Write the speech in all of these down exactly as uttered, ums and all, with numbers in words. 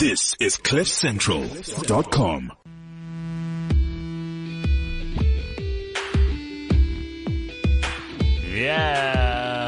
This is cliff central dot com. Yeah.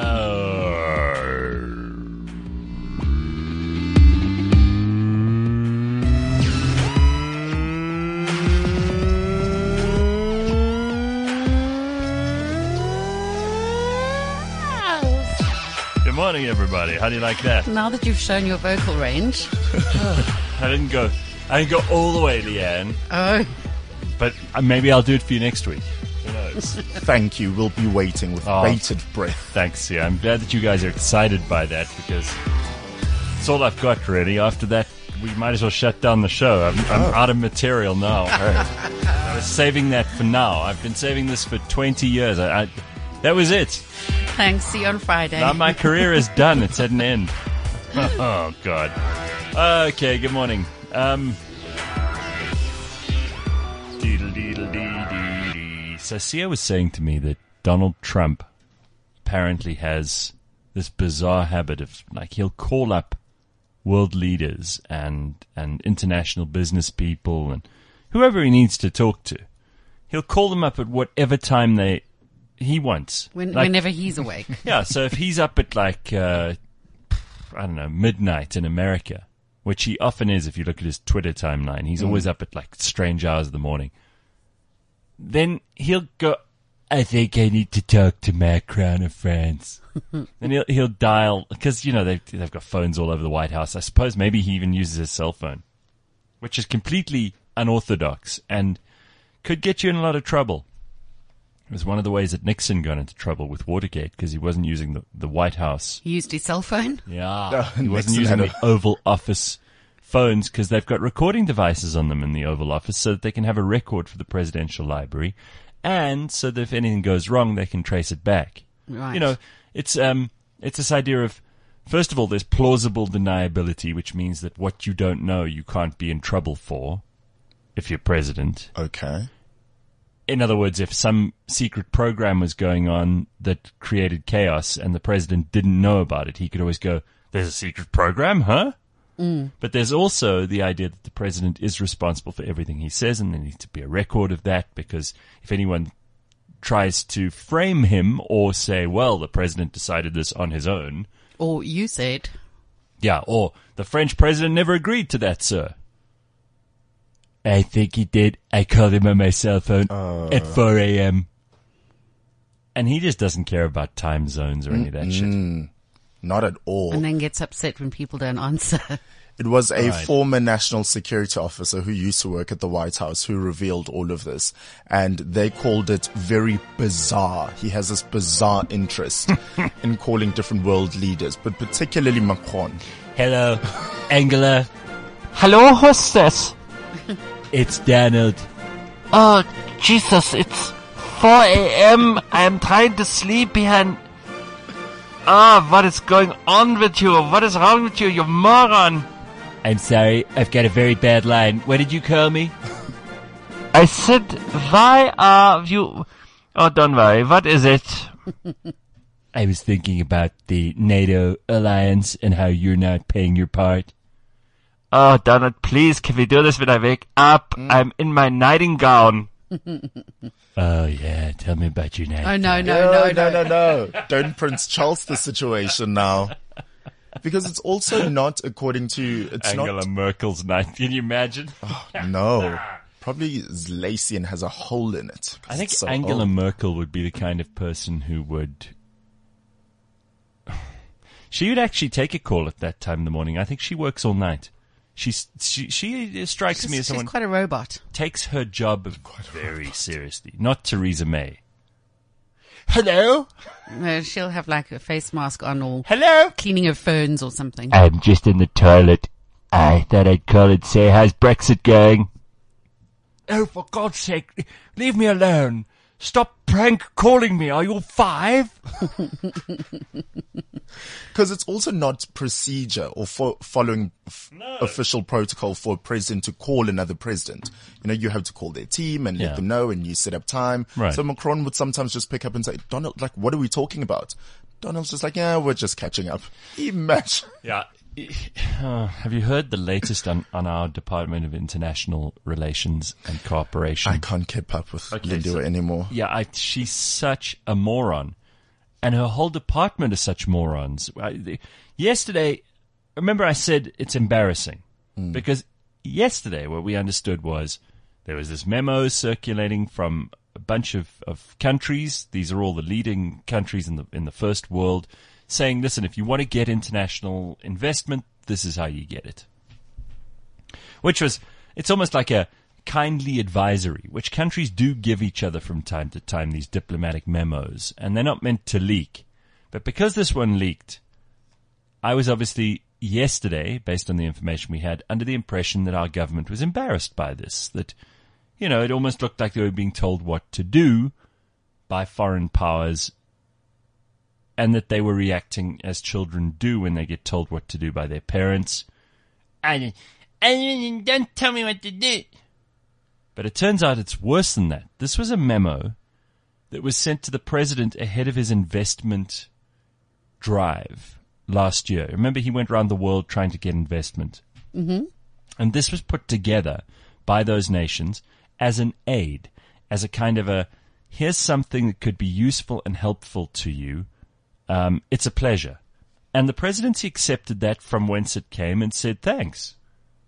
Good morning, everybody. How do you like that? Now that you've shown your vocal range. I didn't go. I didn't go all the way, Leanne. Oh. But uh, maybe I'll do it for you next week. Who knows? Thank you. We'll be waiting with Oh. bated breath. Thanks. Yeah, I'm glad that you guys are excited by that because it's all I've got really. After that, we might as well shut down the show. I'm, I'm out of material now. I was saving that for now. I've been saving this for twenty years. I, I, that was it. Thanks. See you on Friday. Now my career is done. It's at an end. Oh, God. Okay, good morning. Um, deedle-deedle-dee-dee-dee. So Sia was saying to me that Donald Trump apparently has this bizarre habit of, like, he'll call up world leaders and, and international business people and whoever he needs to talk to. He'll call them up at whatever time they he wants. When, like, whenever he's awake. yeah, so if he's up at like, uh, I don't know, midnight in America, which he often is if you look at his Twitter timeline, he's mm. always up at like strange hours of the morning, then he'll go, I think I need to talk to Macron of France. And he'll, he'll dial, because, you know, they've, they've got phones all over the White House. I suppose maybe he even uses his cell phone, which is completely unorthodox and could get you in a lot of trouble. It was one of the ways that Nixon got into trouble with Watergate because he wasn't using the, the White House. He used his cell phone? Yeah. No, he wasn't Nixon using the Oval Office phones because they've got recording devices on them in the Oval Office so that they can have a record for the presidential library and so that if anything goes wrong, they can trace it back. Right. You know, it's, um, it's this idea of, first of all, there's plausible deniability, which means that what you don't know, you can't be in trouble for if you're president. Okay. In other words, if some secret program was going on that created chaos and the president didn't know about it, he could always go, there's a secret program, huh? Mm. But there's also the idea that the president is responsible for everything he says, and there needs to be a record of that, because if anyone tries to frame him or say, well, the president decided this on his own. Or you said. Yeah, or the French president never agreed to that, sir. I think he did. I called him on my cell phone uh, at four a.m. And he just doesn't care about time zones or any of that mm, shit. Not at all. And then gets upset when people don't answer. It was a right. former national security officer who used to work at the White House who revealed all of this. And they called it very bizarre. He has this bizarre interest in calling different world leaders, but particularly Macron. Hello, Angela. Hello, hostess. It's Donald. Oh, Jesus, it's four a.m. I'm trying to sleep behind... Ah, oh, what is going on with you? What is wrong with you, you moron? I'm sorry, I've got a very bad line. What did you call me? I said, why are you... Oh, don't worry, what is it? I was thinking about the NATO alliance and how you're not paying your part. Oh, Donald, please, can we do this when I wake up? Mm. I'm in my nighting gown. Oh, yeah, tell me about your night. Oh, no, No, no, no, no, no. no, no. Don't Prince Charles the situation now. Because it's also not according to... It's Angela not, Merkel's night. Can you imagine? Oh, no. Probably is lacy and has a hole in it. I think so Angela old. Merkel would be the kind of person who would... She would actually take a call at that time in the morning. I think she works all night. She's, she she strikes She's, me as she's someone quite a robot. takes her job very seriously. Not Theresa May. Hello? No, she'll have like a face mask on or Hello? cleaning her phones or something. I'm just in the toilet. I thought I'd call and say, how's Brexit going? Oh, for God's sake, leave me alone. Stop prank calling me. Are you five? Because it's also not procedure or fo- following f- No. official protocol for a president to call another president. You know, you have to call their team and Yeah. let them know, and you set up time. Right. So Macron would sometimes just pick up and say, Donald, like, what are we talking about? Donald's just like, yeah, we're just catching up. Imagine. Yeah. Uh, have you heard the latest on, on our Department of International Relations and Cooperation? I can't keep up with Okay, Lindiwe so- anymore. Yeah, I, she's such a moron. And her whole department are such morons. I, the, yesterday, remember I said it's embarrassing. Because yesterday what we understood was there was this memo circulating from a bunch of, of countries. These are all the leading countries in the in the first world, saying, listen, if you want to get international investment, this is how you get it. Which was, it's almost like a kindly advisory, which countries do give each other from time to time, these diplomatic memos, and they're not meant to leak. But because this one leaked, I was obviously yesterday, based on the information we had, under the impression that our government was embarrassed by this, that, you know, it almost looked like they were being told what to do by foreign powers, and that they were reacting as children do when they get told what to do by their parents. I, I, don't tell me what to do. But it turns out it's worse than that. This was a memo that was sent to the president ahead of his investment drive last year. Remember, he went around the world trying to get investment. Mm-hmm. And this was put together by those nations as an aid, as a kind of a, here's something that could be useful and helpful to you. Um, it's a pleasure. And the presidency accepted that from whence it came and said thanks.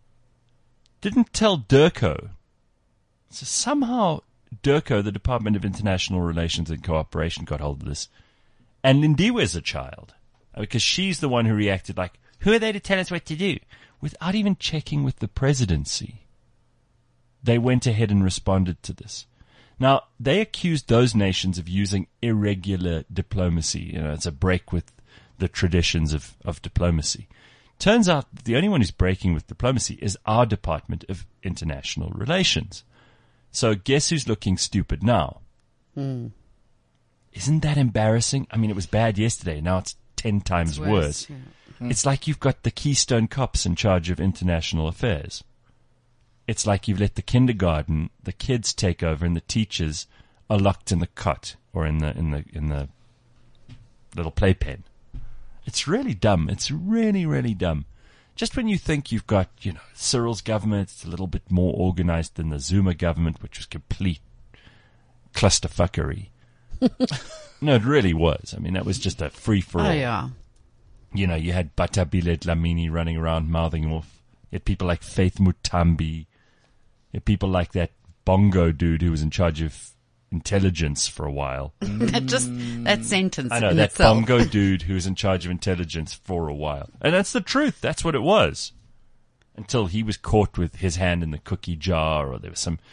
Didn't tell DIRCO. So somehow DIRCO, the Department of International Relations and Cooperation, got hold of this. And Lindiwe is a child. Because she's the one who reacted like, who are they to tell us what to do? Without even checking with the presidency. They went ahead and responded to this. Now, they accused those nations of using irregular diplomacy. You know, it's a break with the traditions of, of diplomacy. Turns out the only one who's breaking with diplomacy is our Department of International Relations. So guess who's looking stupid now? Hmm. Isn't that embarrassing? I mean, it was bad yesterday. Now it's ten times It's worse. worse, yeah. It's like you've got the Keystone Cops in charge of international affairs. It's like you've let the kindergarten, the kids take over, and the teachers are locked in the cot or in the in the in the little playpen. It's really dumb. It's really, really dumb. Just when you think you've got, you know, Cyril's government, it's a little bit more organized than the Zuma government, which was complete clusterfuckery. No, it really was. I mean, that was just a free-for-all. Oh, yeah. You know, you had Batabile Dlamini running around mouthing off. You had people like Faith Mutambi. You had people like that Bongo dude who was in charge of intelligence for a while. That just, that sentence I know, in that itself. Bongo dude who was in charge of intelligence for a while. And that's the truth. That's what it was. Until he was caught with his hand in the cookie jar, or there was some,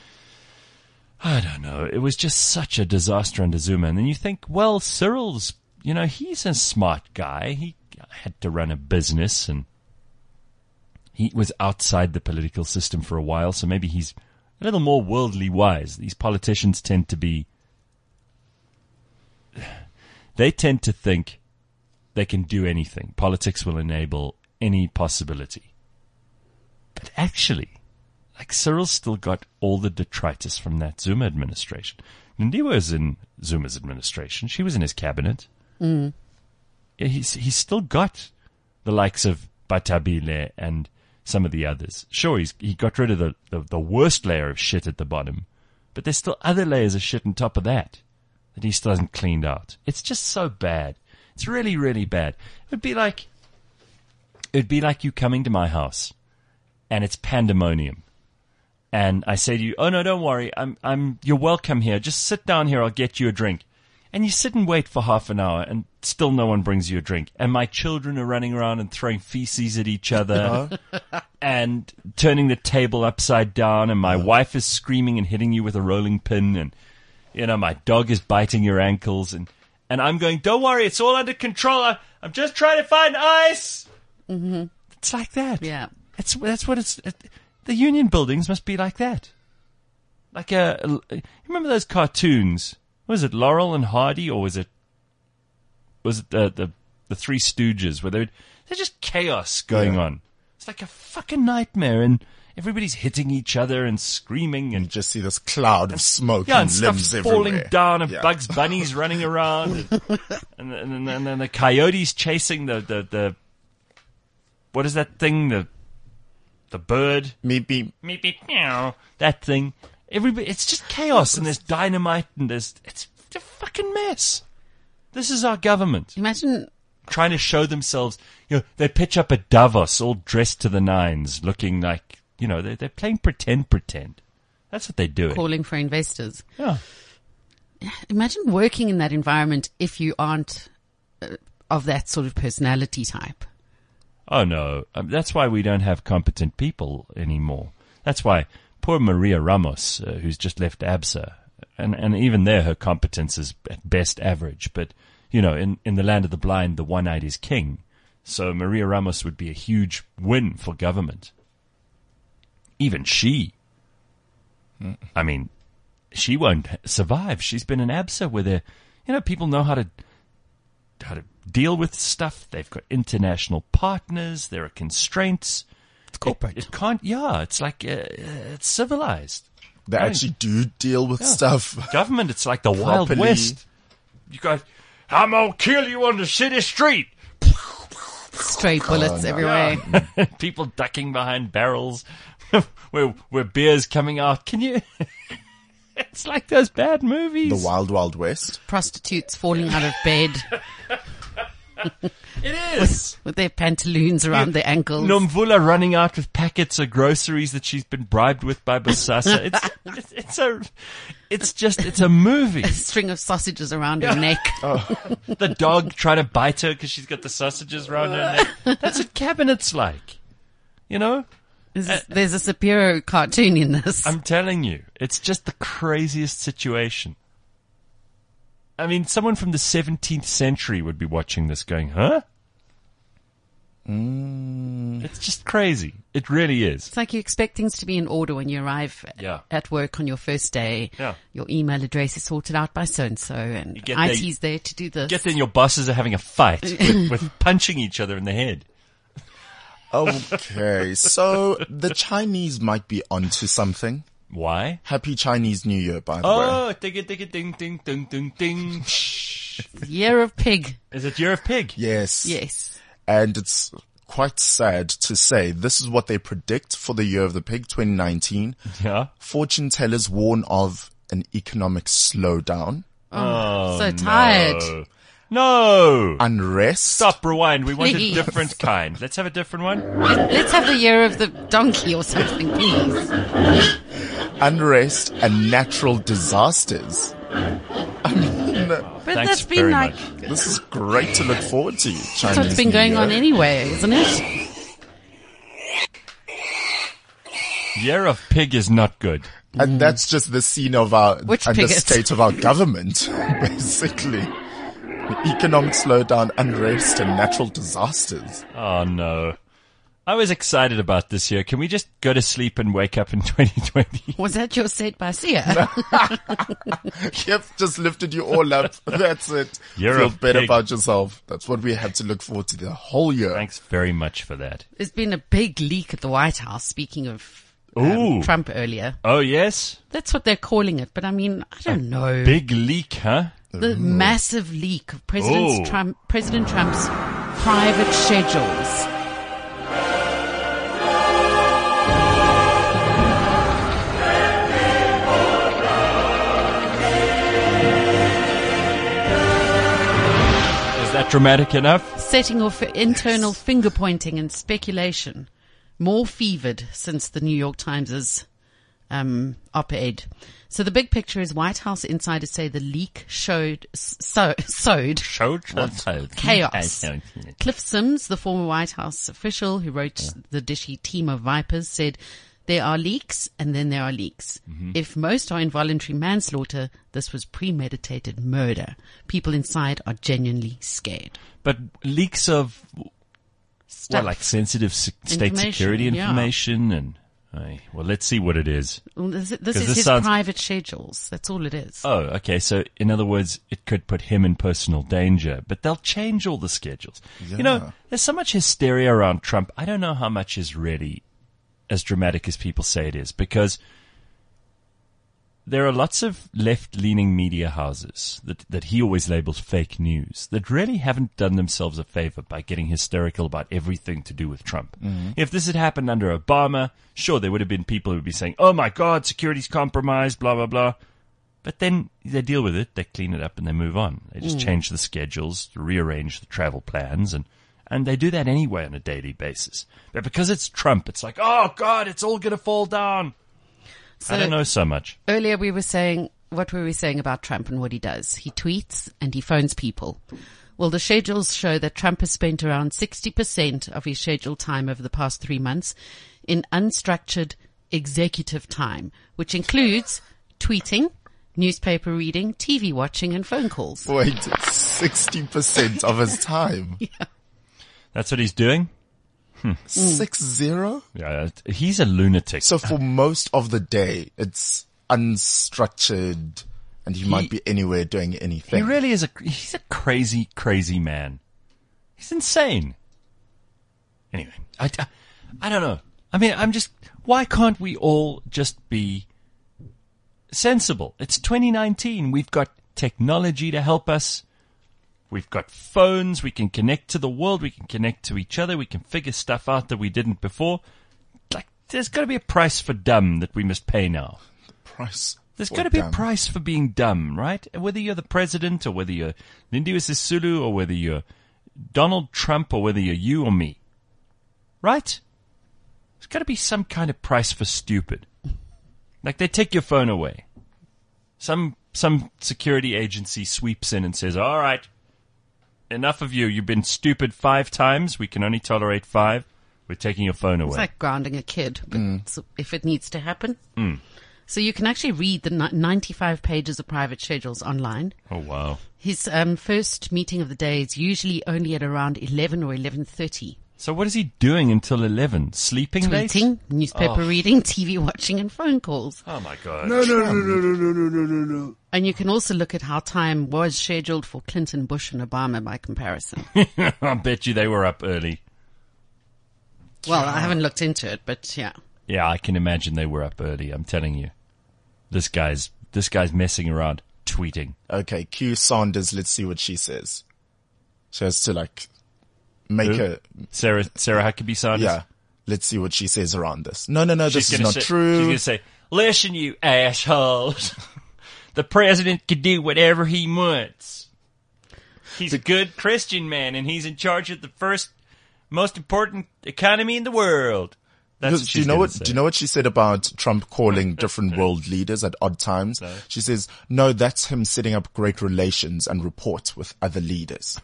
I don't know. It was just such a disaster under Zuma. And then you think, well, Cyril's, you know, he's a smart guy. He had to run a business, and he was outside the political system for a while, so maybe he's a little more worldly wise. These politicians tend to be, they tend to think they can do anything. Politics will enable any possibility. But actually, like, Cyril's still got all the detritus from that Zuma administration. Lindiwe was in Zuma's administration. She was in his cabinet. Mm. He's, he's still got the likes of Batabile and some of the others. Sure, he's, he got rid of the, the, the worst layer of shit at the bottom, but there's still other layers of shit on top of that that he still hasn't cleaned out. It's just so bad. It's really, really bad. It would be like, it would be like you coming to my house and it's pandemonium. And I say to you, oh no, don't worry. I'm, I'm, you're welcome here. Just sit down here. I'll get you a drink. And you sit and wait for half an hour and still no one brings you a drink. And my children are running around and throwing feces at each other and turning the table upside down. And my wife is screaming and hitting you with a rolling pin. And, you know, my dog is biting your ankles. And, and I'm going, don't worry, it's all under control. I, I'm just trying to find ice. Mm-hmm. It's like that. Yeah. It's, that's what it's, it, the union buildings must be like that. Like a, a, you remember those cartoons? Was it Laurel and Hardy, or was it was it the the, the Three Stooges, where they're they're just chaos going Yeah. on? It's like a fucking nightmare, and everybody's hitting each other and screaming, You and just see this cloud of smoke yeah, and and limbs stuff everywhere. falling down, and Yeah. Bugs Bunny's running around, and, and, and, and then the coyotes chasing the the the what is that thing? The the bird. Maybe Meep, meep, meow. That thing. Everybody, it's just chaos, and there's dynamite, and there's it's a fucking mess. This is our government Imagine trying to show themselves. You know, they pitch up at Davos, all dressed to the nines, looking like you know they're, they're playing pretend, pretend. That's what they're doing. calling for investors. Yeah. Imagine working in that environment if you aren't uh, of that sort of personality type. Oh no, um, that's why we don't have competent people anymore. That's why poor Maria Ramos, uh, who's just left ABSA, and and even there her competence is at best average. But you know, in in the land of the blind, the one-eyed is king. So Maria Ramos would be a huge win for government. Even she, mm. I mean, she won't survive. She's been in ABSA where they, you know, people know how to how to deal with stuff. They've got international partners. There are constraints. It's corporate. It, it can't. Yeah, it's like uh, it's civilized. they Right. actually do deal with Yeah. stuff. Government, it's like the Wild Properly. West. You guys, I'm gonna kill you on the city street. Straight bullets everywhere. People ducking behind barrels, where where beer's coming out. Can you? It's like those bad movies. The Wild Wild West. Prostitutes falling out of bed It is. with their pantaloons around their ankles. Nomvula running out with packets of groceries that she's been bribed with by Bosasa. It's, it's it's a, it's just it's a movie. A string of sausages around her neck. The dog trying to bite her because she's got the sausages around her neck. That's what Cabinet's like, you know. There's, there's a Shapiro cartoon in this. I'm telling you, it's just the craziest situation. I mean, someone from the seventeenth century would be watching this going, huh? Mm. It's just crazy. It really is. It's like you expect things to be in order when you arrive Yeah. at work on your first day. Yeah. Your email address is sorted out by so-and-so and You get I there- T's there to do this. Get there and your bosses are having a fight with, with punching each other in the head. Okay, so the Chinese might be onto something. Why? Happy Chinese New Year, by the way. Oh, ding, ding, ding, ding, ding, ding, ding. Year of Pig. Is it Year of Pig? Yes. Yes. And it's quite sad to say this is what they predict for the Year of the Pig twenty nineteen. Yeah. Fortune tellers warn of an economic slowdown, Oh, so tired. No. no. unrest, Stop, rewind. We want a Please. different kind. Let's have a different one. Let's have the year of the donkey or something, please. unrest and natural disasters. I mean, But Thanks that's been very like, much. this is great to look forward to. Chinese that's what's been New going Year. on anyway, isn't it? Year of Pig is not good. And that's just the scene of our, Which and the bigots? state of our government, basically. Economic slowdown, unrest, and natural disasters. Oh, no. I was excited about this year. Can we just go to sleep and wake up in twenty twenty? Was that your set by Sia? Yep, just lifted you all up. That's it. You're Feel a better pig. about yourself. That's what we have to look forward to the whole year. Thanks very much for that. There's been a big leak at the White House, speaking of Ooh. um, Trump earlier. Oh, yes? That's what they're calling it, but I mean, I don't know. Big leak, huh? the massive leak of President Ooh. Trump, President Trump's private schedules. Is that dramatic enough? Setting off internal finger pointing and speculation. More fevered since the New York Times' um, op-ed. So the big picture is White House insiders say the leak showed so, sowed chaos. Cliff Sims, the former White House official who wrote the dishy Team of Vipers, said there are leaks and then there are leaks. Mm-hmm. If most are involuntary manslaughter, this was premeditated murder. People inside are genuinely scared. But leaks of, Stuff. what, like sensitive se- state Information, security yeah. information? And aye, well, let's see what it is. Well, This, this 'Cause is this his sounds- private schedules. That's all it is. Oh, okay. So, in other words, it could put him in personal danger, but they'll change all the schedules. You know, Yeah. there's so much hysteria around Trump. I don't know how much is really as dramatic as people say it is, because there are lots of left-leaning media houses that, that he always labels fake news that really haven't done themselves a favor by getting hysterical about everything to do with Trump. Mm-hmm. If this had happened under Obama, sure, there would have been people who would be saying, oh my God, security's compromised, blah, blah, blah. But then they deal with it, they clean it up, and they move on. They just mm. change the schedules, rearrange the travel plans, and, and they do that anyway on a daily basis. But because it's Trump, it's like, oh God, it's all going to fall down. So I don't know so much. Earlier we were saying, what were we saying about Trump and what he does? He tweets and he phones people. Well, the schedules show that Trump has spent around sixty percent of his scheduled time over the past three months in unstructured executive time, which includes tweeting, newspaper reading, T V watching, and phone calls. Wait, sixty percent of his time? Yeah. That's what he's doing? Hmm. Six zero? Yeah, he's a lunatic. So for most of the day, it's unstructured, and he, he might be anywhere doing anything. He really is a, he's a crazy, crazy man. He's insane. Anyway, I, I, I don't know. I mean, I'm just, why can't we all just be sensible? It's twenty nineteen. We've got technology to help us. We've got phones. We can connect to the world. We can connect to each other. We can figure stuff out that we didn't before. Like, there's got to be a price for dumb that we must pay now. The price. There's got to be a price for being dumb, right? Whether you're the president or whether you're Lindiwe Sisulu or whether you're Donald Trump or whether you're you or me. Right? There's got to be some kind of price for stupid. Like they take your phone away. Some some security agency sweeps in and says, all right, enough of you. You've been stupid five times. We can only tolerate five. We're taking your phone away. It's like grounding a kid, but Mm. if it needs to happen. Mm. So you can actually read the ni- ninety-five pages of private schedules online. Oh, wow. His um, first meeting of the day is usually only at around eleven or eleven thirty. So what is he doing until eleven? Sleeping late? Tweeting, newspaper Oh. reading, T V watching, and phone calls. Oh, my God. No, no, no, no, no, no, no, no, no, no. And you can also look at how time was scheduled for Clinton, Bush, and Obama by comparison. I bet you they were up early. Well, I haven't looked into it, but yeah. Yeah, I can imagine they were up early. I'm telling you. This guy's, this guy's messing around, tweeting. Okay, Q Sanders, let's see what she says. She has to like make Who? a, Sarah, Sarah Huckabee Sanders? yeah, let's see what she says around this. No, no, no, She's this is gonna not say, true. She's going to say, listen, you assholes. The president can do whatever he wants. He's a good Christian man, and he's in charge of the first most important economy in the world. That's Because what do she's you know gonna what? say. Do you know what she said about Trump calling different world leaders at odd times? No. She says, "No, that's him setting up great relations and reports with other leaders."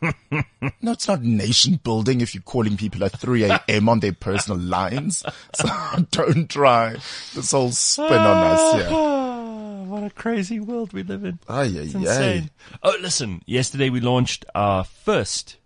No, it's not nation building if you're calling people at three a.m. on their personal lines. So don't try this whole spin on us here. Ah, what a crazy world we live in. Ay, ay, It's ay. insane. Oh, listen. Yesterday we launched our first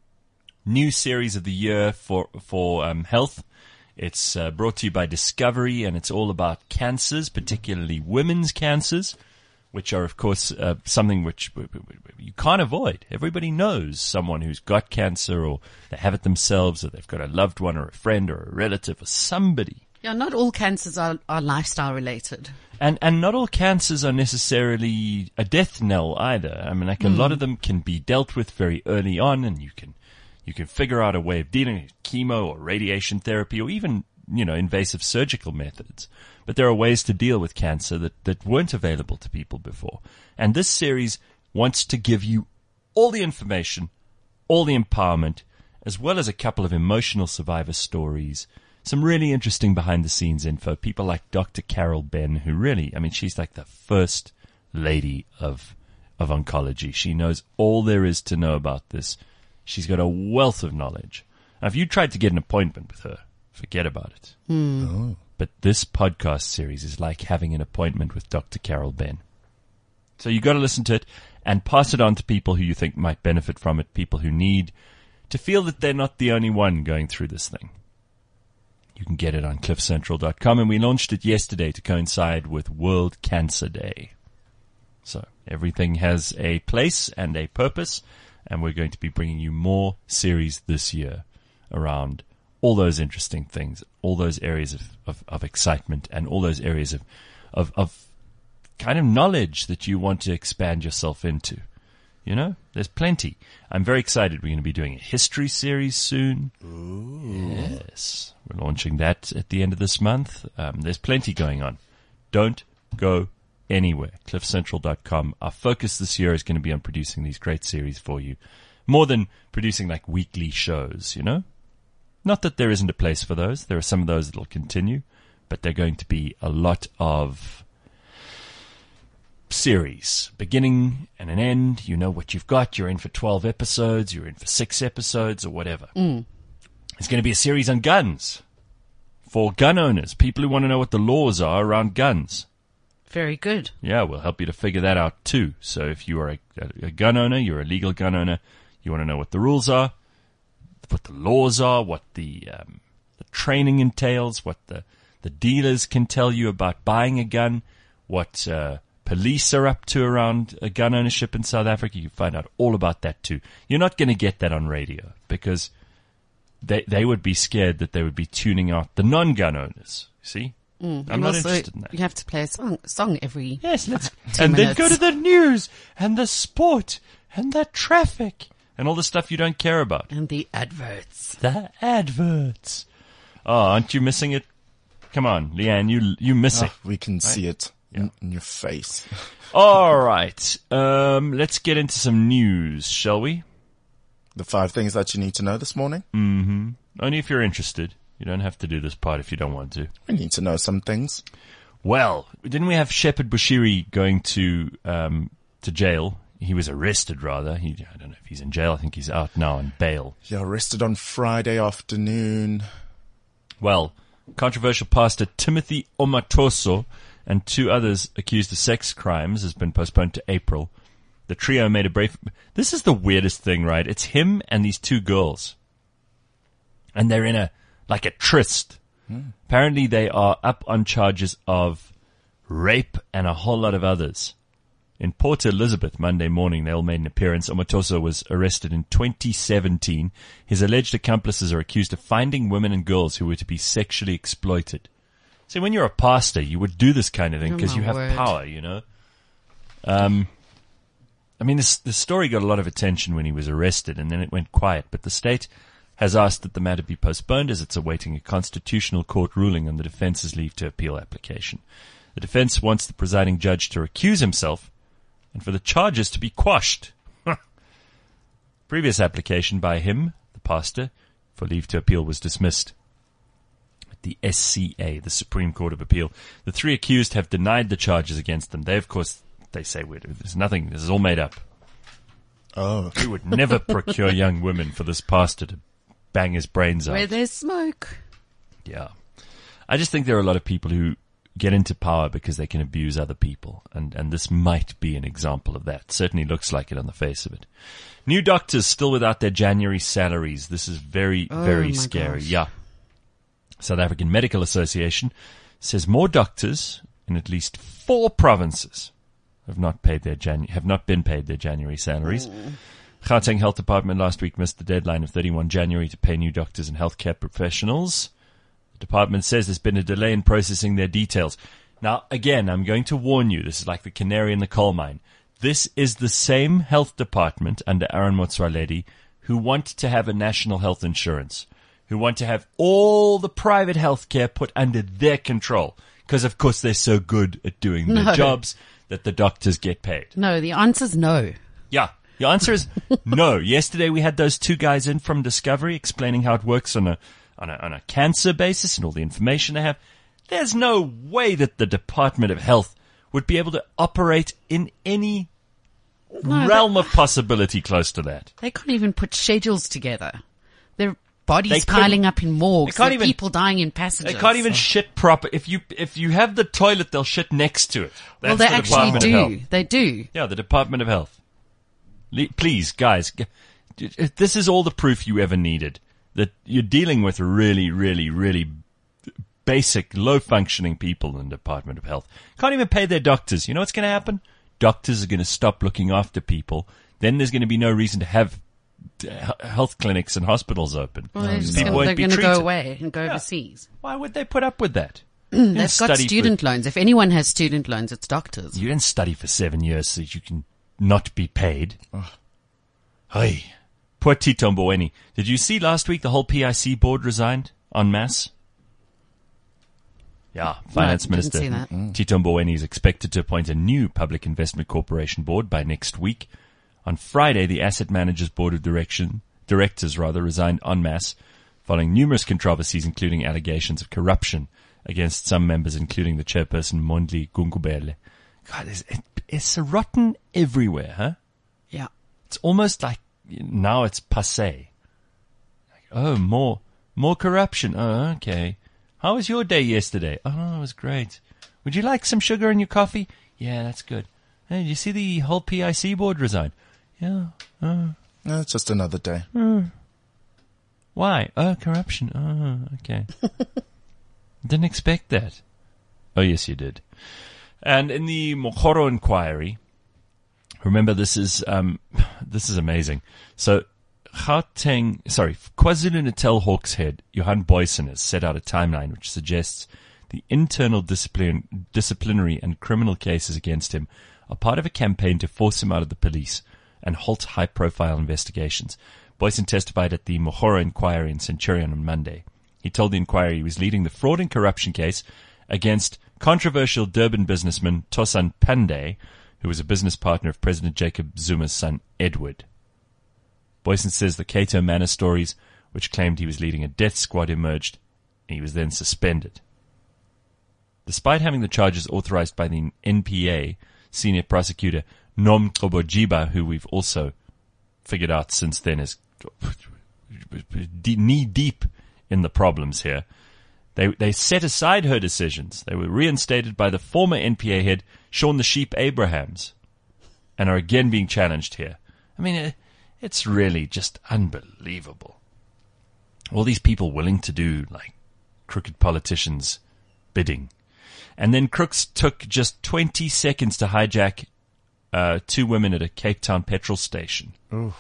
new series of the year for for um, health. It's uh, brought to you by Discovery, and it's all about cancers, particularly women's cancers, which are, of course, uh, something which w- w- w- you can't avoid. Everybody knows someone who's got cancer, or they have it themselves, or they've got a loved one, or a friend, or a relative, or somebody. Yeah, not all cancers are, are lifestyle related. And and not all cancers are necessarily a death knell either. I mean, like a lot of them can be dealt with very early on, and you can you can figure out a way of dealing with chemo or radiation therapy, or even, you know, invasive surgical methods. But there are ways to deal with cancer that, that weren't available to people before. And this series wants to give you all the information, all the empowerment, as well as a couple of emotional survivor stories, some really interesting behind-the-scenes info. People like Doctor Carol Ben, who really, I mean, she's like the first lady of of oncology. She knows all there is to know about this. She's got a wealth of knowledge. Now, if you tried to get an appointment with her, forget about it. Oh. But this podcast series is like having an appointment with Doctor Carol Ben. So you got to listen to it and pass it on to people who you think might benefit from it, people who need to feel that they're not the only one going through this thing. You can get it on cliff central dot com, and we launched it yesterday to coincide with World Cancer Day. So everything has a place and a purpose, and we're going to be bringing you more series this year around all those interesting things, all those areas of, of, of excitement, and all those areas of, of, of kind of knowledge that you want to expand yourself into. You know, there's plenty. I'm very excited. We're going to be doing a history series soon. Ooh. Yes. We're launching that at the end of this month. Um, there's plenty going on. Don't go anywhere. cliff central dot com. Our focus this year is going to be on producing these great series for you. More than producing like weekly shows, you know? Not that there isn't a place for those. There are some of those that will continue, but they're going to be a lot of series, beginning and an end. You know what you've got. You're in for twelve episodes. You're in for six episodes or whatever. Mm. It's going to be a series on guns for gun owners, people who want to know what the laws are around guns. Very good. Yeah, we'll help you to figure that out too. So if you are a, a, a gun owner, you're a legal gun owner, you want to know what the rules are, what the laws are, what the, um, the training entails, what the, the dealers can tell you about buying a gun, what uh, police are up to around uh, gun ownership in South Africa. You can find out all about that too. You're not going to get that on radio because they they would be scared that they would be tuning out the non-gun owners. See? Mm. I'm And not also, interested in that. You have to play a song, song every Yes, let's two and minutes. then go to the news and the sport and the traffic and all the stuff you don't care about. And the adverts. The adverts. Oh, aren't you missing it? Come on, Leanne, you you miss it. Oh, we can see it in, in your face. All right, um, let's get into some news, shall we? The five things that you need to know this morning. Mm-hmm. Only if you're interested. You don't have to do this part if you don't want to. We need to know some things. Well, didn't we have Shepard Bushiri going to um, to jail? He was arrested, rather. He, I don't know if he's in jail. I think he's out now on bail. Yeah, arrested on Friday afternoon. Well, controversial pastor Timothy Omatoso and two others accused of sex crimes has been postponed to April. The trio made a brief... This is the weirdest thing, right? It's him and these two girls. And they're in a, like a tryst. Hmm. Apparently they are up on charges of rape and a whole lot of others. In Port Elizabeth, Monday morning, they all made an appearance. Omatoso was arrested in twenty seventeen. His alleged accomplices are accused of finding women and girls who were to be sexually exploited. See, when you're a pastor, you would do this kind of thing Oh, because my you have word. power, you know? Um, I mean, this, this story got a lot of attention when he was arrested, and then it went quiet. But the state has asked that the matter be postponed as it's awaiting a constitutional court ruling on the defense's leave to appeal application. The defense wants the presiding judge to recuse himself and for the charges to be quashed. Previous application by him, the pastor, for leave to appeal was dismissed at the S C A, the Supreme Court of Appeal. The three accused have denied the charges against them. They, of course, they say, "Wait, there's nothing, this is all made up. Oh. We would never procure young women for this pastor to bang his brains out." Where there's smoke. Yeah. I just think there are a lot of people who get into power because they can abuse other people, and, and this might be an example of that. Certainly looks like it on the face of it. New doctors still without their January salaries. This is very, Oh, very my scary. gosh. Yeah. South African Medical Association says more doctors in at least four provinces have not paid their Janu- have not been paid their January salaries. Gauteng Health Department last week missed the deadline of thirty-first of January to pay new doctors and healthcare professionals. The department says there's been a delay in processing their details. Now, again, I'm going to warn you, this is like the canary in the coal mine. This is the same health department under Aaron Motsoaledi who want to have a national health insurance, who want to have all the private healthcare put under their control, because, of course, they're so good at doing their No. jobs that the doctors get paid. No, the answer's no. Yeah. The answer is no. Yesterday we had those two guys in from Discovery explaining how it works on a, on a, on a cancer basis and all the information they have. There's no way that the Department of Health would be able to operate in any No, realm of possibility close to that. They can't even put schedules together. Their They bodies couldn't- piling up in morgues. They can't There are even- people dying in passages. They can't even shit proper. If you, if you have the toilet, they'll shit next to it. That's Well, they the actually Department of Health. do. They do. Yeah, the Department of Health. Le- Please, guys, g- this is all the proof you ever needed. That you're dealing with really, really, really basic, low-functioning people in the Department of Health. Can't even pay their doctors. You know what's going to happen? Doctors are going to stop looking after people. Then there's going to be no reason to have uh, he- health clinics and hospitals open. Well, they're just People gonna, won't they're be going to go treated. away and go Yeah. overseas. Why would they put up with that? They've got student for, loans. If anyone has student loans, it's doctors. You didn't study for seven years so that you can not be paid. Oh. Hey, poor Tito Mboweni. Did you see last week the whole P I C board resigned en masse? Yeah, Finance no, Minister mm. Tito Mboweni is expected to appoint a new Public Investment Corporation board by next week. On Friday, the Asset Managers Board of Direction, Directors rather, resigned en masse following numerous controversies, including allegations of corruption against some members, including the chairperson Mondli Gungubele. God, it's, it's rotten everywhere, huh? Yeah. It's almost like now it's passé. Like, oh, more, more corruption. Oh, okay. How was your day yesterday? Oh, it was great. Would you like some sugar in your coffee? Yeah, that's good. Hey, did you see the whole P I C board resign? Yeah. Oh. No, it's just another day. Mm. Why? Oh, corruption. Oh, okay. Didn't expect that. Oh, yes, you did. And in the Mokgoro inquiry, remember this is um, this is amazing. So, Gauteng, sorry, KwaZulu-Natal Hawks head Johan Boysen has set out a timeline which suggests the internal discipline, disciplinary and criminal cases against him are part of a campaign to force him out of the police and halt high-profile investigations. Boysen testified at the Mokgoro inquiry in Centurion on Monday. He told the inquiry he was leading the fraud and corruption case against controversial Durban businessman Tosan Pandey, who was a business partner of President Jacob Zuma's son Edward. Boysen says the Cato Manor stories, which claimed he was leading a death squad, emerged, and he was then suspended. Despite having the charges authorized by the N P A, senior prosecutor Nom Qobojiba, who we've also figured out since then is knee deep in the problems here, they they set aside her decisions. They were reinstated by the former N P A head, Sean the Sheep Abrahams, and are again being challenged here. I mean, it, it's really just unbelievable. All these people willing to do, like, crooked politicians' bidding. And then crooks took just twenty seconds to hijack uh, two women at a Cape Town petrol station. Oof.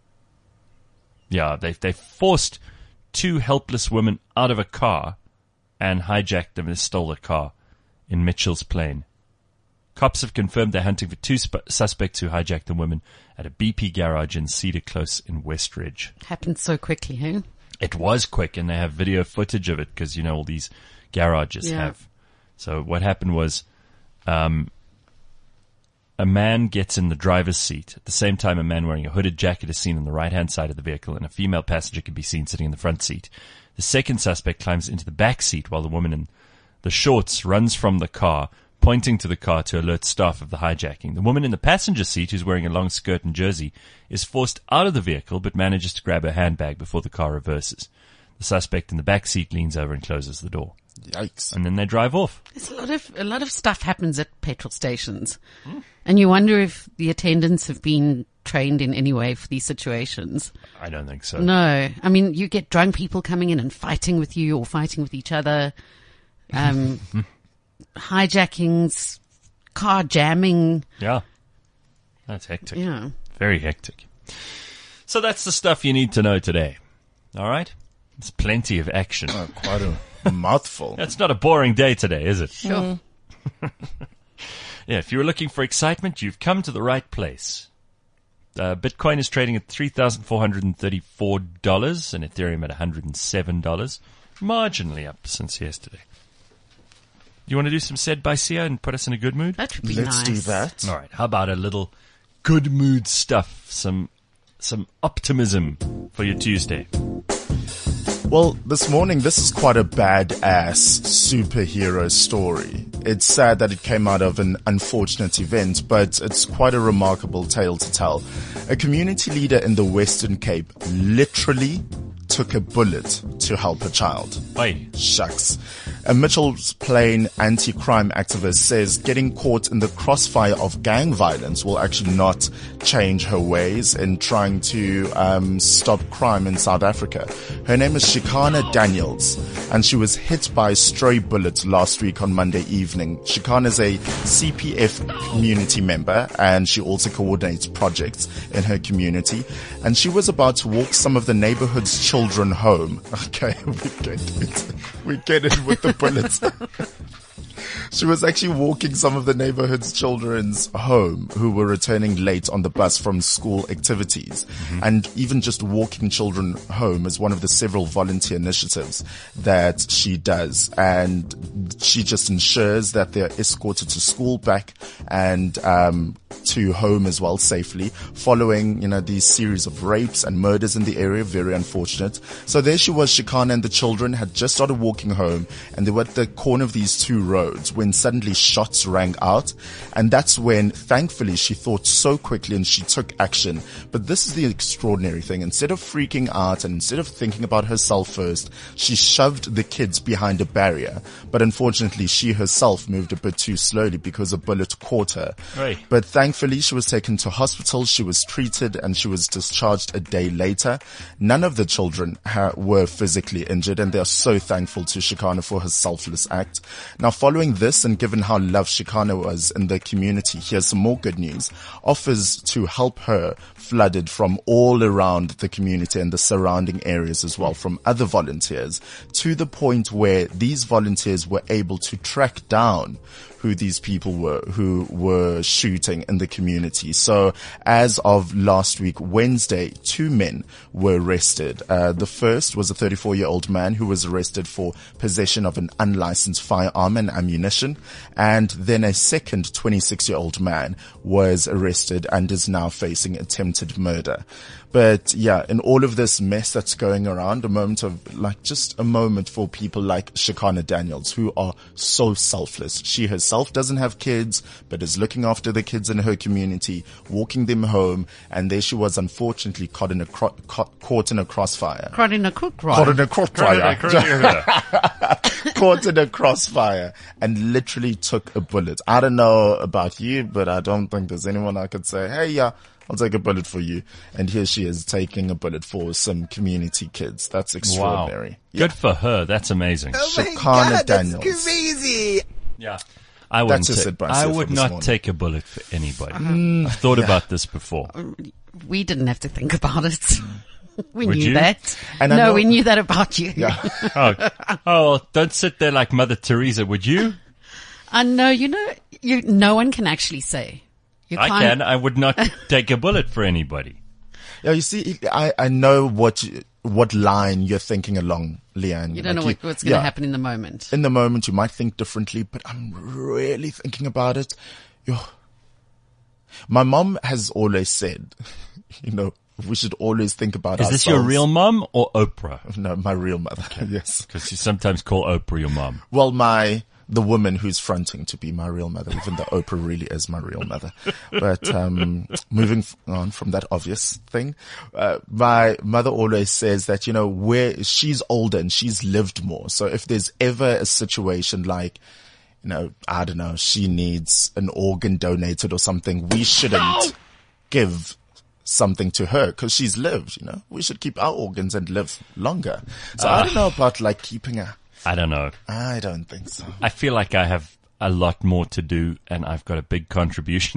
Yeah, they they forced two helpless women out of a car and hijacked them and stole the car in Mitchell's Plain. Cops have confirmed they're hunting for two sp- suspects who hijacked the women at a B P garage in Cedar Close in Westridge. Happened so quickly, hey? It was quick, and they have video footage of it because, you know, all these garages Yeah. have. So what happened was um, a man gets in the driver's seat. At the same time, a man wearing a hooded jacket is seen on the right-hand side of the vehicle, and a female passenger can be seen sitting in the front seat. The second suspect climbs into the back seat while the woman in the shorts runs from the car, pointing to the car to alert staff of the hijacking. The woman in the passenger seat, who's wearing a long skirt and jersey, is forced out of the vehicle but manages to grab her handbag before the car reverses. The suspect in the back seat leans over and closes the door. Yikes. And then they drive off. There's a lot of a lot of stuff happens at petrol stations, hmm. and you wonder if the attendants have been trained in any way for these situations. I don't think so. No, I mean you get drunk people coming in and fighting with you or fighting with each other, um, hijackings, car jamming. Yeah, that's hectic. Yeah, very hectic. So that's the stuff you need to know today. All right, there's plenty of action. Oh, quite a mouthful. That's not a boring day today, is it? Sure. Yeah, if you were looking for excitement, you've come to the right place. Uh, Bitcoin is trading at three thousand four hundred thirty-four dollars and Ethereum at one hundred seven dollars, marginally up since yesterday. You want to do some said by Sia and put us in a good mood? That would be Let's nice. do that. All right, how about a little good mood stuff, some some optimism for your Tuesday? Well, this morning, this is quite a badass superhero story. It's sad that it came out of an unfortunate event, but it's quite a remarkable tale to tell. A community leader in the Western Cape literally took a bullet to help a child. Oi. Shucks. A Mitchell's Plain anti-crime activist says getting caught in the crossfire of gang violence will actually not change her ways in trying to um, stop crime in South Africa. Her name is Shikana Daniels, and she was hit by a stray bullet last week on Monday evening. Shikana is a C P F community member, and she also coordinates projects in her community. And she was about to walk some of the neighborhood's children children home. Okay, we get it. We get it with the bullets. She was actually walking some of the neighborhood's children's home who were returning late on the bus from school activities. Mm-hmm. And even just walking children home is one of the several volunteer initiatives that she does. And she just ensures that they're escorted to school, back, and um to home as well safely, following, you know, these series of rapes and murders in the area. Very unfortunate. So there she was, Shikana and the children had just started walking home, and they were at the corner of these two roads when suddenly shots rang out. And that's when, thankfully, she thought so quickly and she took action. But this is the extraordinary thing. Instead of freaking out and instead of thinking about herself first, she shoved the kids behind a barrier. But unfortunately, she herself moved a bit too slowly because a bullet caught her. Right. But thankfully, she was taken to hospital. She was treated and she was discharged a day later. None of the children ha- were physically injured, and they are so thankful to Shikana for her selfless act. Now, following this, and given how loved Shikana was in the community, here's some more good news. Offers to help her flooded from all around the community and the surrounding areas as well, from other volunteers, to the point where these volunteers were able to track down who these people were who were shooting in the community. So as of last week, Wednesday, two men were arrested. Uh, the first was a thirty-four-year-old man who was arrested for possession of an unlicensed firearm and ammunition. And then a second twenty-six-year-old man was arrested and is now facing attempted murder. But yeah, in all of this mess that's going around, a moment of like, just a moment for people like Shikana Daniels, who are so selfless. She herself doesn't have kids, but is looking after the kids in her community, walking them home. And there she was, unfortunately caught in a, cro- caught, caught in a crossfire. Caught in a crossfire. Caught in a crossfire. Caught in a crossfire and literally took a bullet. I don't know about you, but I don't think there's anyone I could say, hey, yeah, I'll take a bullet for you. And here she is taking a bullet for some community kids. That's extraordinary. Wow. Yeah. Good for her. That's amazing. Oh my Shikana God, Daniels. that's crazy. Yeah. I wouldn't just ta- advice I here for would this not morning. take a bullet for anybody. I've thought about this before. We didn't have to think about it. We Would knew you? that. And I no, know- we knew that about you. Yeah. Oh, oh, don't sit there like Mother Teresa, would you? I know, you know, you, no one can actually say. You I can't- can. I would not take a bullet for anybody. Yeah, you see, I, I know what you, what line you're thinking along, Leanne. You don't Like know you- what, what's going to yeah. happen in the moment. In the moment, you might think differently, but I'm really thinking about it. Yo. My mom has always said, you know, we should always think about Is ourselves. this your real mum or Oprah? No, my real mother. Yes. Because you sometimes call Oprah your mum. Well, my, the woman who's fronting to be my real mother, even though Oprah really is my real mother. But, um, moving f- on from that obvious thing, uh, my mother always says that, you know, where she's older and she's lived more. So if there's ever a situation like, you know, I don't know, she needs an organ donated or something, we shouldn't give something to her because she's lived, you know. We should keep our organs and live longer. So I don't know about like keeping a, I don't know. I don't think so. I feel like I have a lot more to do and I've got a big contribution.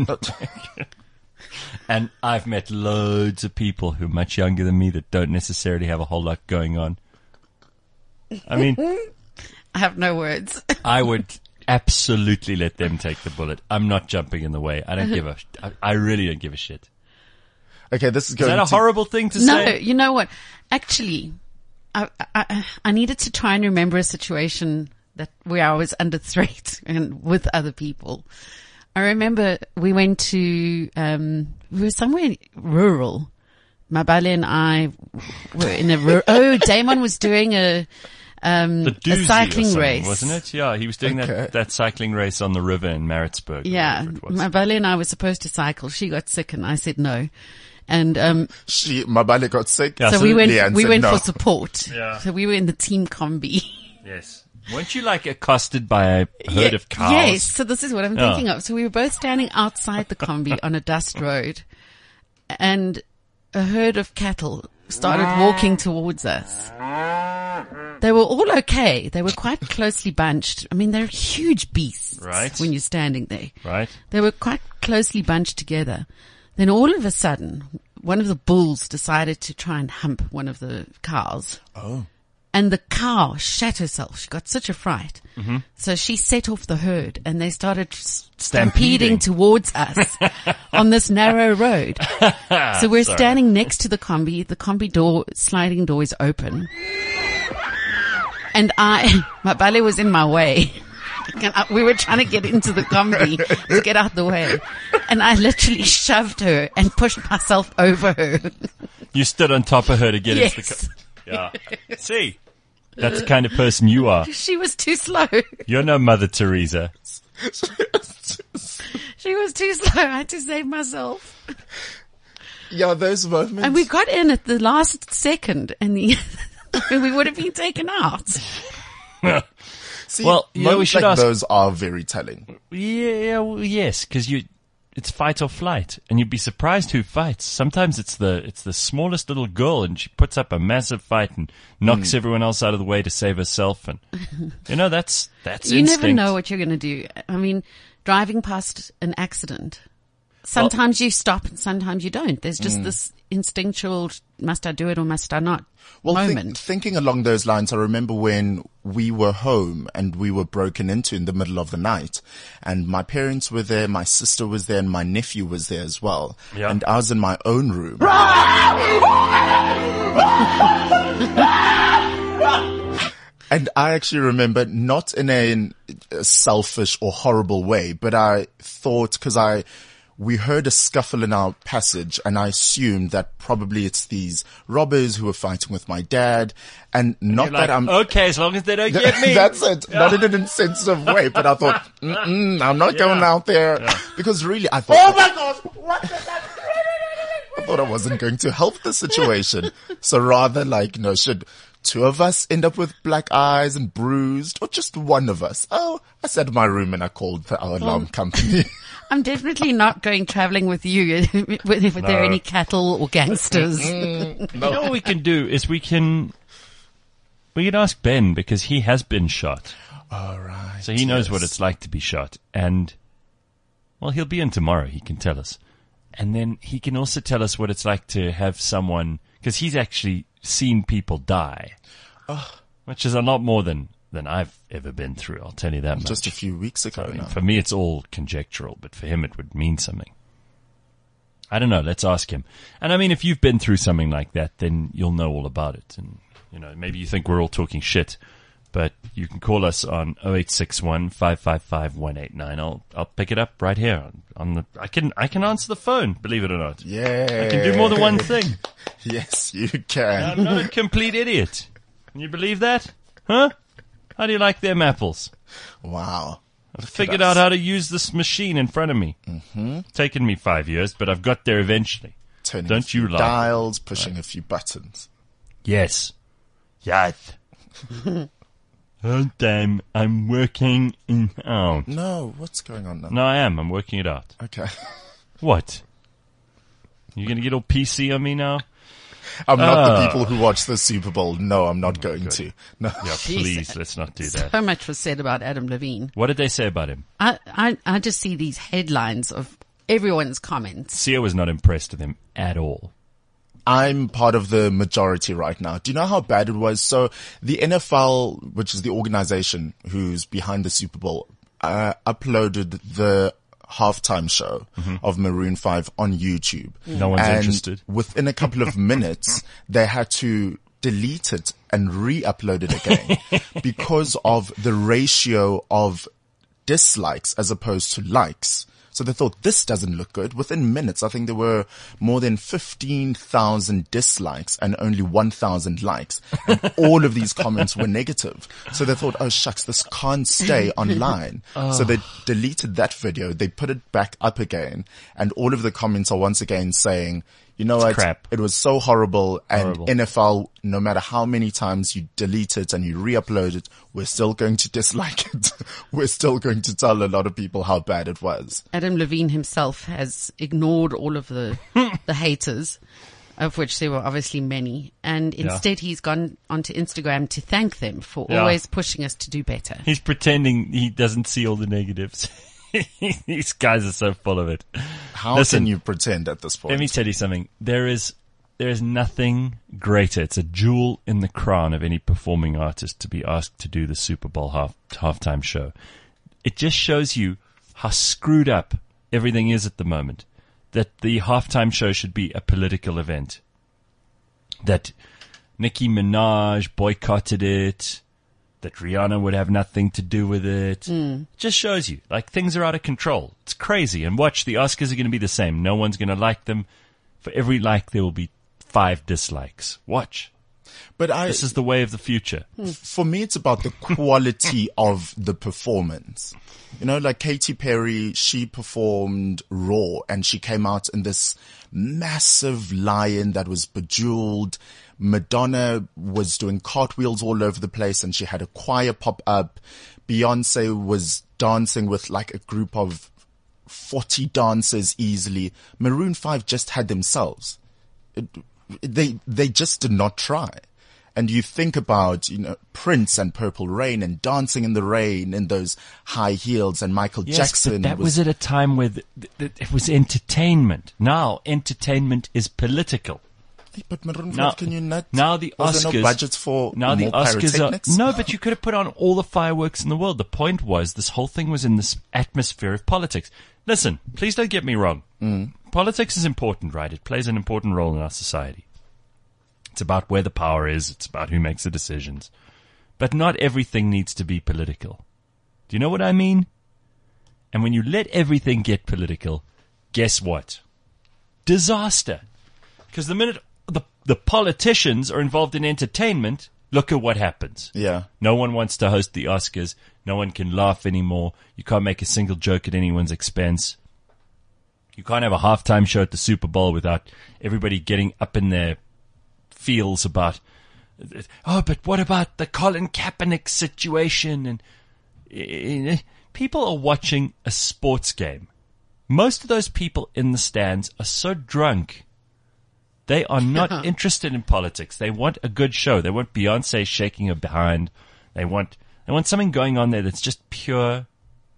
And I've met loads of people who are much younger than me that don't necessarily have a whole lot going on. I mean, I have no words. I would absolutely let them take the bullet. I'm not jumping in the way. I don't give a, I, I really don't give a shit. Okay, this is Is going that a to, horrible thing to No, say? you know what? Actually, I, I, I needed to try and remember a situation that where I was under threat and with other people. I remember we went to, um, we were somewhere rural. Mabale and I were in a, ru- oh, Damon was doing a, um, The a doozy or cycling something, race. wasn't it? Yeah, he was doing Okay. that, that cycling race on the river in Maritzburg. or Yeah. whatever it was. Mabale and I were supposed to cycle. She got sick and I said no. And, um, she, my belly got sick. Yeah, so so we went, Leanne we said went no. for support. Yeah. So we were in the team combi. Yes. Weren't you like accosted by a herd Ye- of cows? Yes, so this is what I'm Yeah. thinking of. So we were both standing outside the combi on a dust road and a herd of cattle started walking towards us. They were all okay. They were quite closely bunched. I mean, they're huge beasts Right. when you're standing there. Right? They were quite closely bunched together. Then all of a sudden, one of the bulls decided to try and hump one of the cows. Oh. And the cow shat herself. She got such a fright. Mm-hmm. So she set off the herd and they started s- stampeding Stampeding. towards us on this narrow road. So we're Sorry. standing next to the combi. The combi door, sliding door is open. And I, my ballet was in my way. And I, we were trying to get into the combi to get out the way. And I literally shoved her and pushed myself over her. You stood on top of her to get into the Yes. car. Yeah. See, that's the kind of person you are. She was too slow. You're no Mother Teresa. She was too slow. I had to save myself. Yeah, those moments. And we got in at the last second and the, we would have been taken out. See, Well, you know, we moments should like ask- those are very telling. Yeah, well, yes, because you, it's fight or flight, and you'd be surprised who fights. Sometimes it's the it's the smallest little girl, and she puts up a massive fight and knocks everyone else out of the way to save herself. And you know, that's that's You instinct. never know what you're going to do. I mean, driving past an accident, sometimes you stop and sometimes you don't. There's just this instinctual, must I do it or must I not Well, think- moment. thinking along those lines, I remember when we were home and we were broken into in the middle of the night, and my parents were there, my sister was there, and my nephew was there as well. Yeah. And I was in my own room. And I actually remember, not in a, a selfish or horrible way, but I thought, because I, we heard a scuffle in our passage, and I assumed that probably it's these robbers who were fighting with my dad, and not You're like, that I'm. okay, as long as they don't get me. That's it. Not in an insensitive way, but I thought, Mm-mm, I'm not going out there because really, I thought. Oh my gosh! What did that? I thought I wasn't going to help the situation, so rather like, you know, should two of us end up with black eyes and bruised, or just one of us? Oh, I sat in my room and I called the, our alarm company. I'm definitely not going traveling with you if there are any cattle or gangsters. You know what we can do is we can we can ask Ben, because he has been shot, All right. so he knows what yes. it's like to be shot. And well, he'll be in tomorrow. He can tell us, and then he can also tell us what it's like to have someone, because he's actually seen people die, which is a lot more than than I've ever been through. I'll tell you that much. Just a few weeks ago I mean, now. for me, it's all conjectural, but for him, it would mean something. I don't know. Let's ask him. And I mean, if you've been through something like that, then you'll know all about it. And, you know, maybe you think we're all talking shit, but you can call us on oh eight six one, five five five, one eight nine. I'll, I'll pick it up right here on, on the, I can, I can answer the phone, believe it or not. Yeah. I can do more than one thing. Yes, you can. I'm not a complete idiot. Can you believe that? Huh? How do you like them apples? Wow. I've figured out how to use this machine in front of me. Mm-hmm. Taken me five years, but I've got there eventually. Turning Don't a few you lie. dials, pushing a few buttons. Yes. Yes. Oh, damn. I'm working in out. No, what's going on now? No, I am. I'm working it out. Okay. What? You going to get all P C on me now? I'm not Ah. the people who watch the Super Bowl. No, I'm not going to. No. Yeah, please, let's not do that. So much was said about Adam Levine. What did they say about him? I, I, I just see these headlines of everyone's comments. Sia was not impressed with him at all. I'm part of the majority right now. Do you know how bad it was? So the N F L, which is the organization who's behind the Super Bowl, uh, uploaded the halftime show of Maroon five on YouTube. No one's and interested. Within a couple of minutes, they had to delete it and re-upload it again because of the ratio of dislikes as opposed to likes. So they thought, this doesn't look good. Within minutes, I think there were more than fifteen thousand dislikes and only one thousand likes. And all of these comments were negative. So they thought, oh shucks, this can't stay online. So they deleted that video. They put it back up again. And all of the comments are once again saying, you know what? crap. It was so horrible. And Horrible. N F L, no matter how many times you delete it and you re-upload it, we're still going to dislike it. We're still going to tell a lot of people how bad it was. Adam Levine himself has ignored all of the the haters, of which there were obviously many, and instead he's gone onto Instagram to thank them for Yeah. always pushing us to do better. He's pretending he doesn't see all the negatives. These guys are so full of it. How Listen, can you pretend at this point? Let me tell you something. There is there is nothing greater. It's a jewel in the crown of any performing artist to be asked to do the Super Bowl half halftime show. It just shows you how screwed up everything is at the moment. That the halftime show should be a political event. That Nicki Minaj boycotted it. That Rihanna would have nothing to do with it. Mm. Just shows you, like, things are out of control. It's crazy. And watch, the Oscars are going to be the same. No one's going to like them. For every like, there will be five dislikes. Watch. But I, this is the way of the future. For me, it's about the quality of the performance. You know, like Katy Perry, she performed Raw and she came out in this massive lion that was bejeweled. Madonna was doing cartwheels all over the place and she had a choir pop up. Beyonce was dancing with like a group of forty dancers easily. Maroon five just had themselves. It, they, they just did not try. And you think about, you know, Prince and Purple Rain and Dancing in the Rain in those high heels and Michael yes, Jackson. But that was, was at a time where th- th- it was entertainment. Now entertainment is political. But Maroon five, now, can you not? Now the was Oscars. There no budgets for now the more Oscars pyrotechnics? are, no, but you could have put on all the fireworks in the world. The point was this whole thing was in this atmosphere of politics. Listen, please don't get me wrong. Mm. Politics is important, right? It plays an important role in our society. It's about where the power is. It's about who makes the decisions. But not everything needs to be political. Do you know what I mean? And when you let everything get political, guess what? Disaster. Because the minute the the politicians are involved in entertainment, look at what happens. Yeah. No one wants to host the Oscars. No one can laugh anymore. You can't make a single joke at anyone's expense. You can't have a halftime show at the Super Bowl without everybody getting up in their feels about, oh, but what about the Colin Kaepernick situation? And uh, people are watching a sports game. Most of those people in the stands are so drunk. They are not interested in politics. They want a good show. They want Beyonce shaking her behind. They want they want something going on there that's just pure,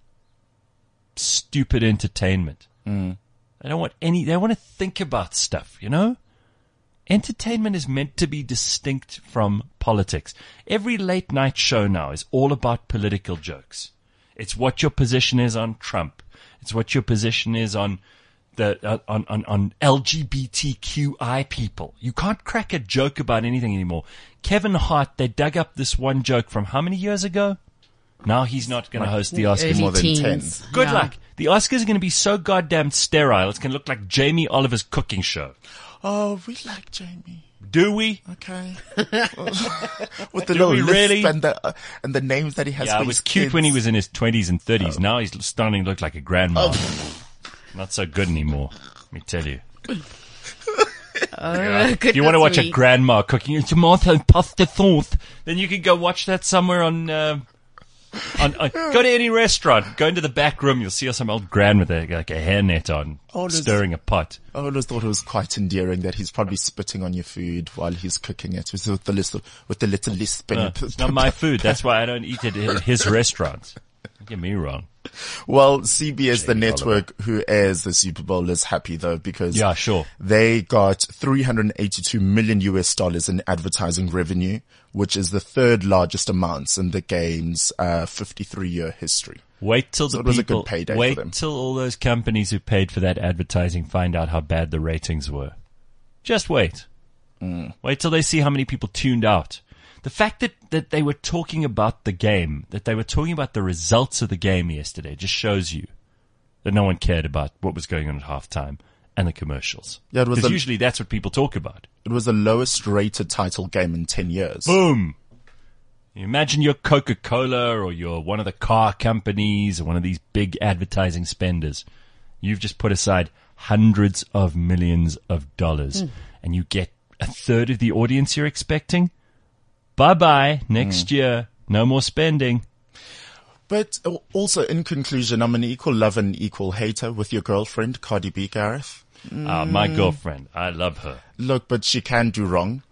stupid entertainment. Mm. They don't want any. They want to think about stuff. You know, entertainment is meant to be distinct from politics. Every late night show now is all about political jokes. It's what your position is on Trump. It's what your position is on. The, uh, on, on, on L G B T Q I people. You can't crack a joke about anything anymore. Kevin Hart, they dug up this one joke from how many years ago? Now he's not going to host the Oscars. Early More than teens. ten. Good Yeah. luck. The Oscars are going to be so goddamn sterile, it's going to look like Jamie Oliver's cooking show. Oh, we like Jamie. Do we? Okay. With the Do little we lisp really? and the uh, and the names that he has. Yeah, for it was his cute kids. when he was in his twenties and thirties. Now he's starting to look like a grandma. Not so good anymore, let me tell you. Oh, If you want to watch a grandma cooking tomato and pasta sauce, then you can go watch that somewhere on, uh, on, on go to any restaurant, go into the back room, you'll see some old grand with a, like a hairnet on, Oh, there's- stirring a pot. I always thought it was quite endearing that he's probably spitting on your food while he's cooking it with the little, with the little lisp. No, and- it's not my food, that's why I don't eat it at his restaurants. Don't get me wrong. Well, C B S, the Jamie network who airs the Super Bowl, is happy though because Yeah, sure. they got three hundred eighty-two million U S dollars in advertising revenue, which is the third largest amounts in the game's uh, fifty-three year history. Wait till So the it was a people, good payday for wait them. till all those companies who paid for that advertising find out how bad the ratings were. Just wait. Mm. Wait till they see how many people tuned out. The fact that, that they were talking about the game, that they were talking about the results of the game yesterday just shows you that no one cared about what was going on at halftime and the commercials. Yeah, it was Because a- usually that's what people talk about. It was the lowest rated title game in ten years. Boom! You imagine you're Coca-Cola or you're one of the car companies or one of these big advertising spenders. You've just put aside hundreds of millions of dollars and you get a third of the audience you're expecting? Bye-bye. Next year. No more spending. But uh, also, in conclusion, I'm an equal lover and equal hater with your girlfriend, Cardi B, Gareth. Ah, my girlfriend. I love her. Look, but she can do wrong.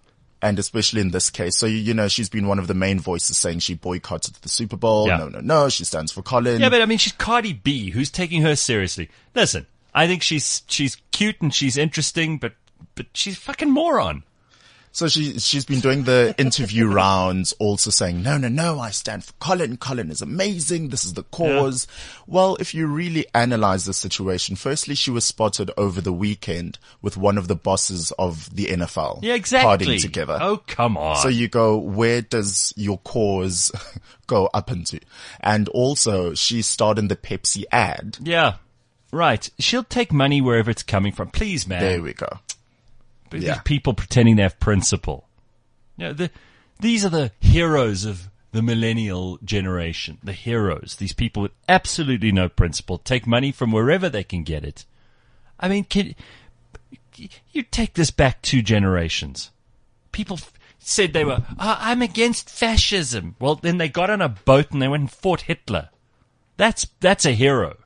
And especially in this case. So, you, you know, she's been one of the main voices saying she boycotted the Super Bowl. Yeah. No, no, no. She stands for Colin. Yeah, but I mean, she's Cardi B. Who's taking her seriously? Listen, I think she's she's cute and she's interesting, but but she's a fucking moron. So she, she's been doing the interview rounds, also saying, no, no, no, I stand for Colin. Colin is amazing. This is the cause. Yeah. Well, if you really analyze the situation, firstly, she was spotted over the weekend with one of the bosses of the N F L. Yeah, exactly. Partying together. Oh, come on. So you go, where does your cause go up into? And also, she starred in the Pepsi ad. Yeah, right. She'll take money wherever it's coming from. Please, man. There we go. But Yeah. these people pretending they have principle. You know, the, these are the heroes of the millennial generation. The heroes. These people with absolutely no principle take money from wherever they can get it. I mean, can, you take this back two generations. People f- said they were, oh, I'm against fascism. Well, then they got on a boat and they went and fought Hitler. That's, that's a hero.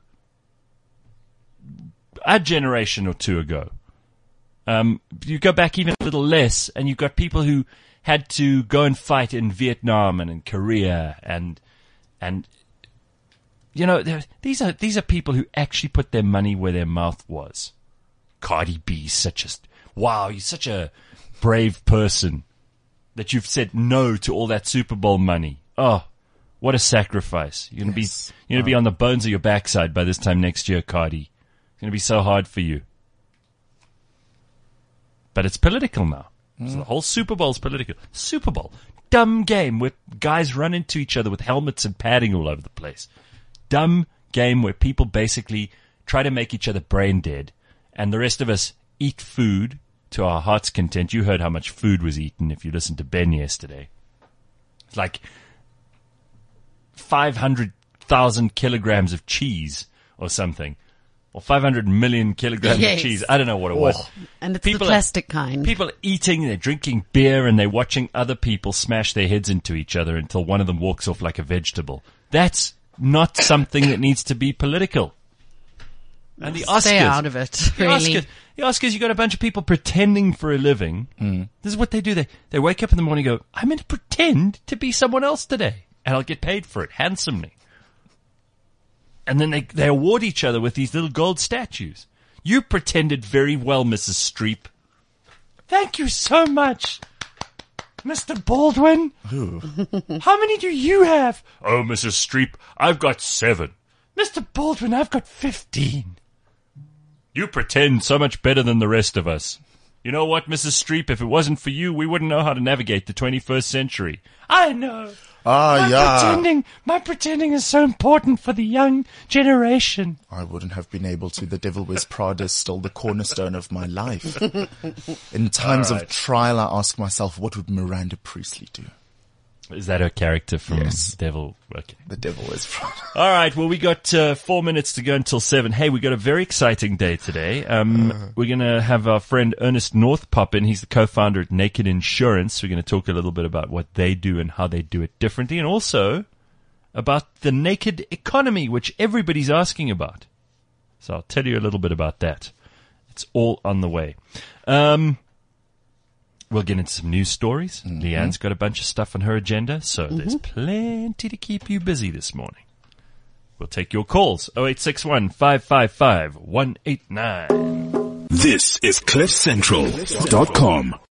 A generation or two ago. Um, you go back even a little less, and you've got people who had to go and fight in Vietnam and in Korea, and and you know these are these are people who actually put their money where their mouth was. Cardi B, such a wow, you're such a brave person that you've said no to all that Super Bowl money. Oh, what a sacrifice! You're gonna yes. be you're gonna be on the bones of your backside by this time next year, Cardi. It's gonna be so hard for you. But it's political now. Mm. So the whole Super Bowl is political. Super Bowl. Dumb game where guys run into each other with helmets and padding all over the place. Dumb game where people basically try to make each other brain dead. And the rest of us eat food to our heart's content. You heard how much food was eaten if you listened to Ben yesterday. It's like five hundred thousand kilograms of cheese or something. Or five hundred million kilograms yes. of cheese. I don't know what it was. Oh. And it's people the plastic are, kind. People are eating, they're drinking beer, and they're watching other people smash their heads into each other until one of them walks off like a vegetable. That's not something that needs to be political. And the Oscars. Stay out of it, the really. Oscars, the Oscars, you got a bunch of people pretending for a living. Mm. This is what they do. They, they wake up in the morning and go, I'm going to pretend to be someone else today, and I'll get paid for it handsomely. And then they, they award each other with these little gold statues. You pretended very well, Missus Streep. Thank you so much, Mister Baldwin. Ooh. How many do you have? Oh, Missus Streep, I've got seven. Mister Baldwin, I've got fifteen. You pretend so much better than the rest of us. You know what, Missus Streep? If it wasn't for you, we wouldn't know how to navigate the twenty-first century. I know. Ah, my yeah. Pretending, my pretending is so important for the young generation. I wouldn't have been able to. The Devil Wears Prada is still the cornerstone of my life. In times right. of trial, I ask myself, what would Miranda Priestley do? Is that her character from Yes. Devil? Okay. The Devil Wears Prada. All right. Well, we got uh, four minutes to go until seven. Hey, we got a very exciting day today. Um, uh, we're going to have our friend Ernest North pop in. He's the co-founder at Naked Insurance. We're going to talk a little bit about what they do and how they do it differently, and also about the naked economy, which everybody's asking about. So I'll tell you a little bit about that. It's all on the way. Um, We'll get into some news stories. Mm-hmm. Leanne's got a bunch of stuff on her agenda, so mm-hmm. there's plenty to keep you busy this morning. We'll take your calls. oh eight six one, five five five, one eight nine. This is cliff central dot com.